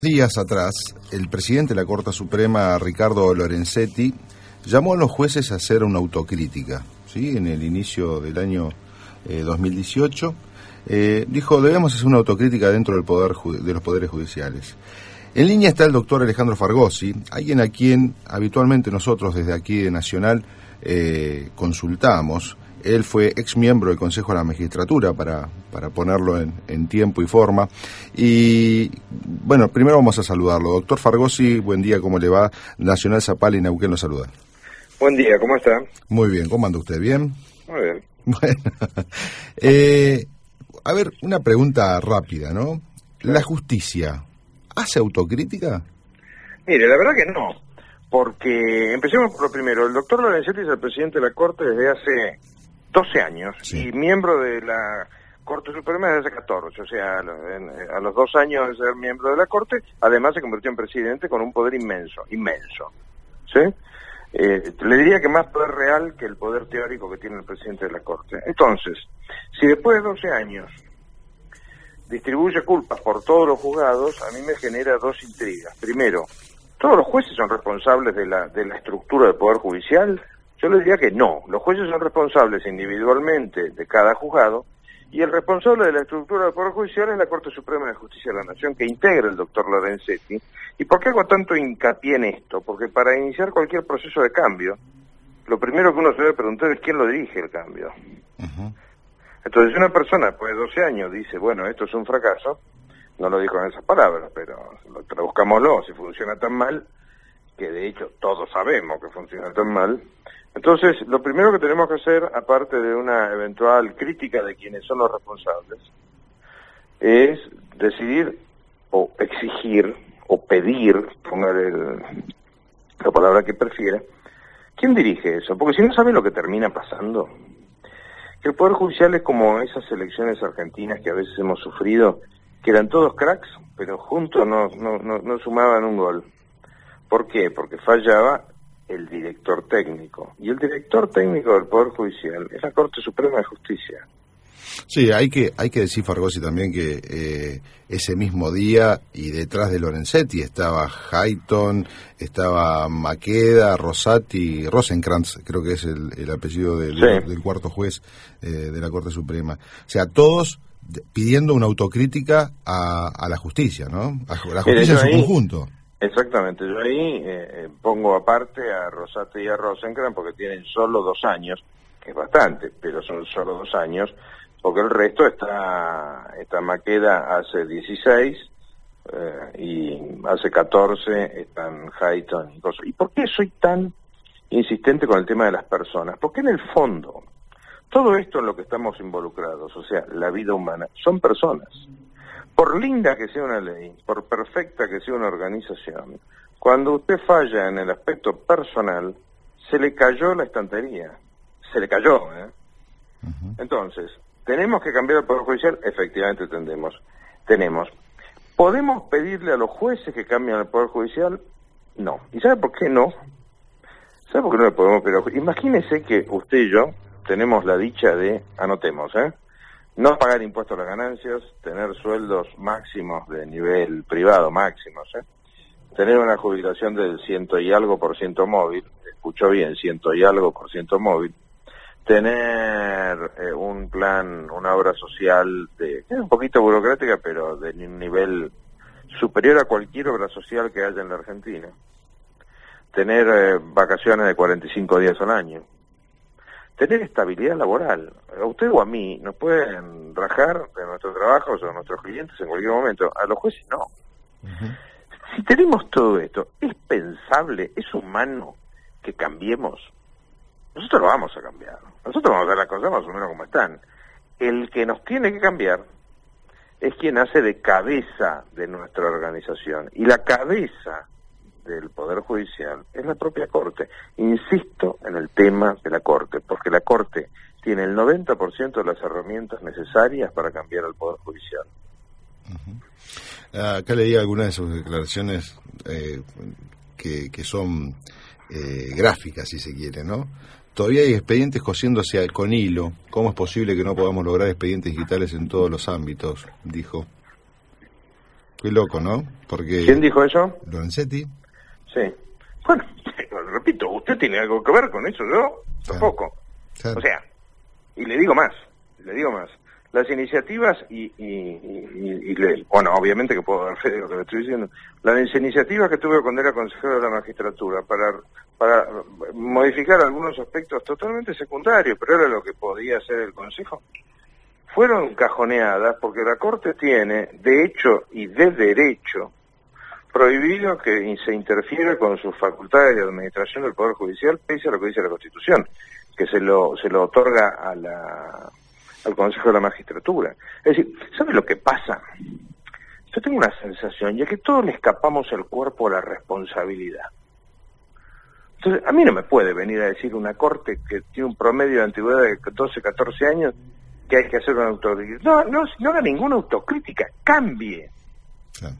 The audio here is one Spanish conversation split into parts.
Días atrás, el presidente de la Corte Suprema, Ricardo Lorenzetti, llamó a los jueces a hacer una autocrítica, ¿sí? En el inicio del año 2018, dijo, debemos hacer una autocrítica dentro del poder de los poderes judiciales. En línea está el doctor Alejandro Fargosi, alguien a quien habitualmente nosotros desde aquí de Nacional consultamos. Él fue ex miembro del Consejo de la Magistratura, para ponerlo en tiempo y forma. Y, bueno, primero vamos a saludarlo. Doctor Fargosi, buen día, ¿cómo le va? Nacional Zapala y Neuquén lo saluda. Buen día, ¿cómo está? Muy bien, ¿cómo anda usted? ¿Bien? Muy bien. Bueno, a ver, una pregunta rápida, ¿no? ¿La justicia hace autocrítica? Mire, la verdad que no, porque empecemos por lo primero. El doctor Lorenzetti es el presidente de la Corte desde hace 12 años, sí, y miembro de la Corte Suprema desde hace 14, o sea, a los 2 años de ser miembro de la Corte, además se convirtió en presidente con un poder inmenso, ¿sí? Le diría que más poder real que el poder teórico que tiene el presidente de la Corte. Entonces, si después de 12 años distribuye culpas por todos los juzgados, a mí me genera dos intrigas. Primero, ¿todos los jueces son responsables de la estructura del Poder Judicial? Yo le diría que no. Los jueces son responsables individualmente de cada juzgado, y el responsable de la estructura del Poder Judicial es la Corte Suprema de Justicia de la Nación, que integra el doctor Lorenzetti. ¿Y por qué hago tanto hincapié en esto? Porque para iniciar cualquier proceso de cambio, lo primero que uno se debe preguntar es quién lo dirige el cambio. Uh-huh. Entonces, si una persona después de 12 años dice, bueno, esto es un fracaso, no lo dijo en esas palabras, pero traduzcámoslo, si funciona tan mal, que de hecho todos sabemos que funciona tan mal. Entonces, lo primero que tenemos que hacer, aparte de una eventual crítica de quienes son los responsables, es decidir o exigir o pedir, póngale la palabra que prefiera, ¿quién dirige eso? Porque si no sabe lo que termina pasando, que el Poder Judicial es como esas elecciones argentinas que a veces hemos sufrido, que eran todos cracks, pero juntos no sumaban un gol. ¿Por qué? Porque fallaba el director técnico. Y el director técnico del Poder Judicial es la Corte Suprema de Justicia. Sí, hay que decir, Fargosi, también que ese mismo día y detrás de Lorenzetti estaba Hayton, estaba Maqueda, Rosati, Rosenkrantz, creo que es el apellido del cuarto juez de la Corte Suprema. O sea, todos pidiendo una autocrítica a la justicia, ¿no? A la justicia en su conjunto. Exactamente, yo ahí pongo aparte a Rosati y a Rosenkrantz porque tienen solo 2 años, que es bastante, pero son solo 2 años, porque el resto está Maqueda hace 16 y hace 14 están Hayton y cosas. ¿Y por qué soy tan insistente con el tema de las personas? Porque en el fondo, todo esto en lo que estamos involucrados, o sea, la vida humana, son personas. Por linda que sea una ley, por perfecta que sea una organización, cuando usted falla en el aspecto personal, se le cayó la estantería. Se le cayó, ¿eh? Uh-huh. Entonces, ¿tenemos que cambiar el Poder Judicial? Efectivamente tenemos. ¿Podemos pedirle a los jueces que cambien el Poder Judicial? No. ¿Y sabe por qué no? ¿Sabe por qué no le podemos pedir? Imagínese que usted y yo tenemos la dicha de, anotemos, no pagar impuestos a las ganancias, tener sueldos máximos de nivel privado, máximos, tener una jubilación del 100 y algo % móvil, escuchó bien, 100 y algo % móvil, tener un plan, una obra social que es un poquito burocrática, pero de un nivel superior a cualquier obra social que haya en la Argentina, tener vacaciones de 45 días al año, tener estabilidad laboral. A usted o a mí nos pueden rajar de nuestros trabajos o de nuestros clientes en cualquier momento, a los jueces no. Uh-huh. Si tenemos todo esto, ¿es pensable, es humano que cambiemos? Nosotros lo vamos a cambiar. Nosotros vamos a hacer las cosas más o menos como están. El que nos tiene que cambiar es quien hace de cabeza de nuestra organización. Y la cabeza del Poder Judicial es la propia Corte. Insisto en el tema de la Corte, porque la Corte tiene el 90% de las herramientas necesarias para cambiar el Poder Judicial. Uh-huh. Acá leí algunas de sus declaraciones que son gráficas, si se quiere, ¿no? Todavía hay expedientes cosiéndose con hilo. ¿Cómo es posible que no podamos lograr expedientes digitales en todos los ámbitos? Dijo. Qué loco, ¿no? Porque ¿Quién dijo eso? Lorenzetti. Sí. Bueno, repito, ¿usted tiene algo que ver con eso? Yo tampoco. Claro. O sea, y le digo más. Las iniciativas bueno, obviamente que puedo dar fe de lo que le estoy diciendo. Las iniciativas que tuve cuando era consejero de la magistratura para modificar algunos aspectos totalmente secundarios, pero era lo que podía hacer el Consejo, fueron cajoneadas porque la Corte tiene, de hecho y de derecho, prohibido que se interfiera con sus facultades de administración del Poder Judicial, pese a lo que dice la Constitución, que se lo otorga al Consejo de la Magistratura. Es decir, ¿sabe lo que pasa? Yo tengo una sensación, ya que todos le escapamos el cuerpo a la responsabilidad. Entonces, a mí no me puede venir a decir una Corte que tiene un promedio de antigüedad de 12, 14 años que hay que hacer una autocrítica. No haga ninguna autocrítica, cambie. Claro.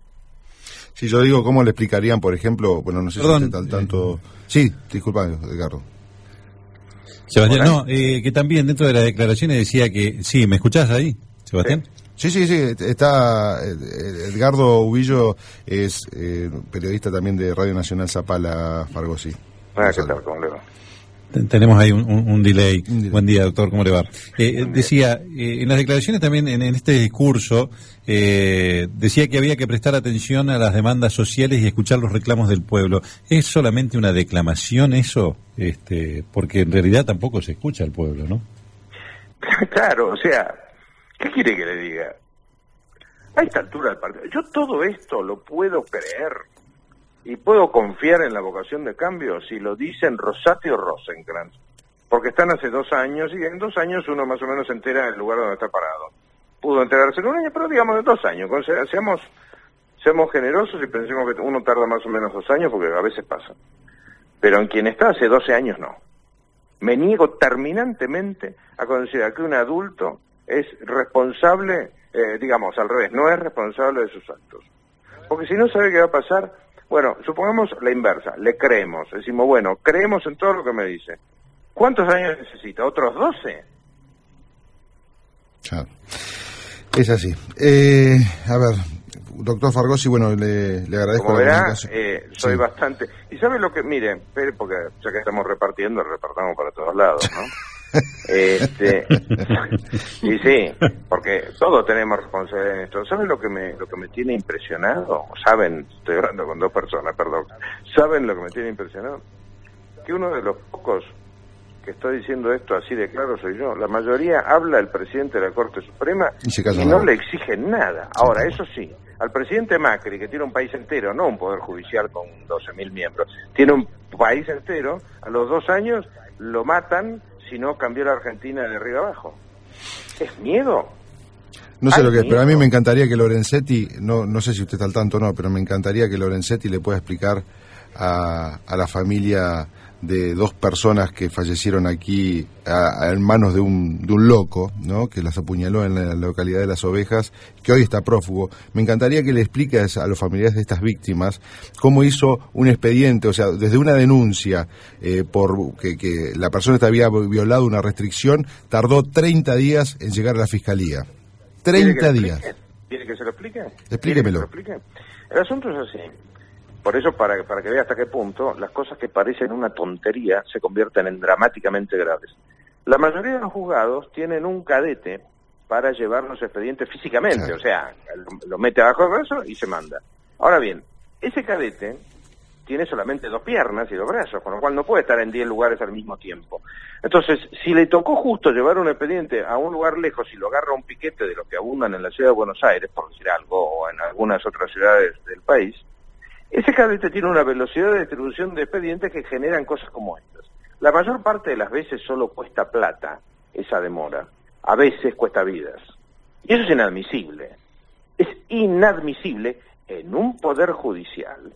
Si yo digo, ¿cómo le explicarían, por ejemplo, bueno, no sé si usted al tanto... Sí, disculpa, Edgardo. Sebastián, no, que también dentro de las declaraciones decía que... Sí, ¿me escuchás ahí, Sebastián? Sí, está Edgardo Ubillo, es periodista también de Radio Nacional Zapala, Fargosi. ¿Qué tal? ¿Cómo le va? Tenemos ahí un delay. Buen día, doctor, ¿cómo le va? Decía, en las declaraciones también, en este discurso, decía que había que prestar atención a las demandas sociales y escuchar los reclamos del pueblo. ¿Es solamente una declamación eso? Porque en realidad tampoco se escucha al pueblo, ¿no? Claro, o sea, ¿qué quiere que le diga? A esta altura del partido, yo todo esto lo puedo creer. Y puedo confiar en la vocación de cambio si lo dicen Rosati o Rosenkrantz, porque están hace 2 años y en 2 años uno más o menos se entera del lugar donde está parado. Pudo enterarse en 1 año, pero digamos en 2 años. Seamos generosos y pensemos que uno tarda más o menos 2 años porque a veces pasa. Pero en quien está hace 12 años no. Me niego terminantemente a considerar que un adulto es responsable, digamos al revés, no es responsable de sus actos. Porque si no sabe qué va a pasar. Bueno, supongamos la inversa, le creemos, decimos, bueno, creemos en todo lo que me dice. ¿Cuántos años necesita? ¿Otros 12? Claro. Es así. A ver, doctor Fargosi, bueno, le agradezco. Como verá, soy bastante... Y sabe lo que, mire, porque ya que estamos repartiendo, repartamos para todos lados, ¿no? Y sí, porque todos tenemos responsabilidad en esto. ¿Saben lo que me tiene impresionado? ¿Saben? Estoy hablando con 2 personas, perdón. ¿Saben lo que me tiene impresionado? Que uno de los pocos que está diciendo esto así de claro soy yo. La mayoría habla el presidente de la Corte Suprema y no le exigen nada. Ahora, eso sí, al presidente Macri, que tiene un país entero, no un poder judicial con 12.000 miembros, tiene un país entero, a los 2 años lo matan si no cambió la Argentina de arriba abajo. ¿Es miedo? No sé lo que es, pero a mí me encantaría que Lorenzetti, no sé si usted está al tanto o no, pero me encantaría que Lorenzetti le pueda explicar a la familia de 2 personas que fallecieron aquí en manos de un loco, ¿no? Que las apuñaló en la localidad de Las Ovejas, que hoy está prófugo. Me encantaría que le explique a los familiares de estas víctimas cómo hizo un expediente, o sea, desde una denuncia por que la persona te había violado una restricción, tardó 30 días en llegar a la fiscalía. 30 días. ¿Quiere que se lo explique? Explíquemelo. El asunto es así. Por eso, para que vea hasta qué punto, las cosas que parecen una tontería se convierten en dramáticamente graves. La mayoría de los juzgados tienen un cadete para llevar los expedientes físicamente, claro. O sea, lo mete abajo del brazo y se manda. Ahora bien, ese cadete tiene solamente 2 piernas y 2 brazos, con lo cual no puede estar en 10 lugares al mismo tiempo. Entonces, si le tocó justo llevar un expediente a un lugar lejos y lo agarra un piquete de los que abundan en la ciudad de Buenos Aires, por decir algo, o en algunas otras ciudades del país, ese cadete tiene una velocidad de distribución de expedientes que generan cosas como estas. La mayor parte de las veces solo cuesta plata esa demora. A veces cuesta vidas. Y eso es inadmisible. Es inadmisible en un poder judicial.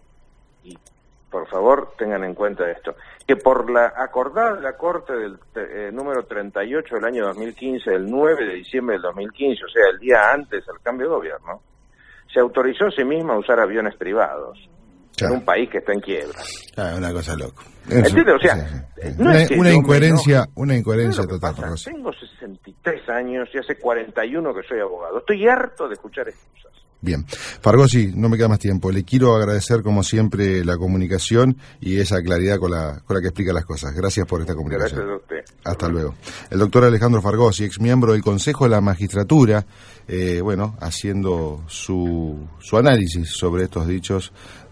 Y, por favor, tengan en cuenta esto. Que por la acordada de la Corte del número 38 del año 2015, del 9 de diciembre del 2015, o sea, el día antes del cambio de gobierno, se autorizó a sí misma a usar aviones privados, claro, en un país que está en quiebra. Una cosa loca. ¿Entiendes? O sea, sí. No es una incoherencia total. Tengo 63 años y hace 41 que soy abogado. Estoy harto de escuchar excusas. Bien. Fargosi, no me queda más tiempo. Le quiero agradecer, como siempre, la comunicación y esa claridad con la que explica las cosas. Gracias por esta comunicación. Gracias a usted. Hasta luego. El doctor Alejandro Fargosi, ex miembro del Consejo de la Magistratura, haciendo su análisis sobre estos dichos